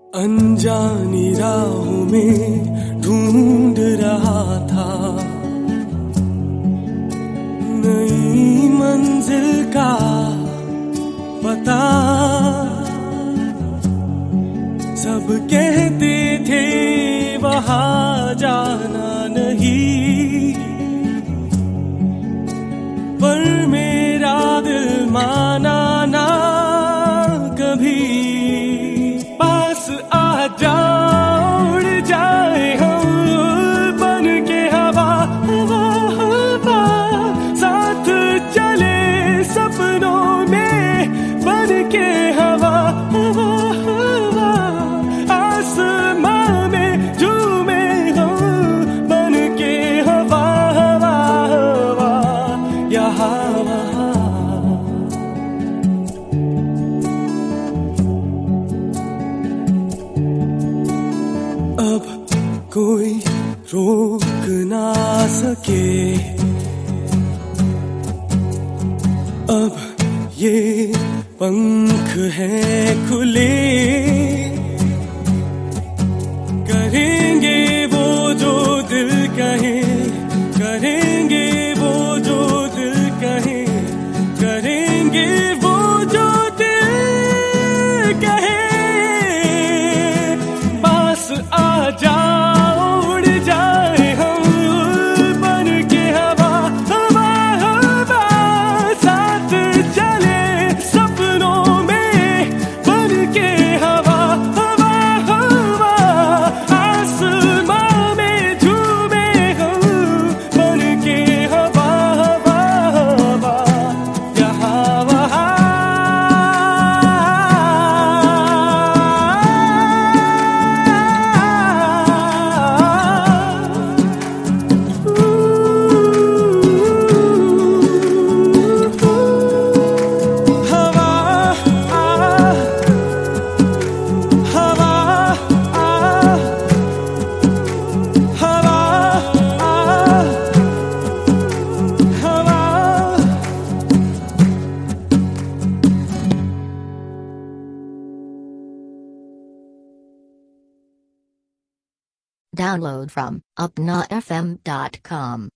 अनजानी राहों में ढूंढ रहा था नई मंजिल का पता। सब कहते थे वहां जाना नहीं, पर मेरा दिल माना ना कभी। पास आ जाओ, उड़ जाए हम बन के हवा, हवा हवा, साथ चले सपनों में बन के हवा, हवा हवा, आसमां में झूमे हम बन के हवा, हवा हवा, यहाँ वहाँ। अब कोई रोक ना सके, अब ये पंख हैं खुले, करेंगे वो जो दिल कहे, करेंगे वो जो दिल कहे, करेंगे वो जो दिल कहे। पास आ जाओ, उड़ जाए हम बन के हवा, हवा हवा, साथ चले सपनों में बन के हवा, हवा हवा, आसमां में झूमे हम बन के हवा, हवा हवा, यहाँ वहाँ। Download from upnafm.com.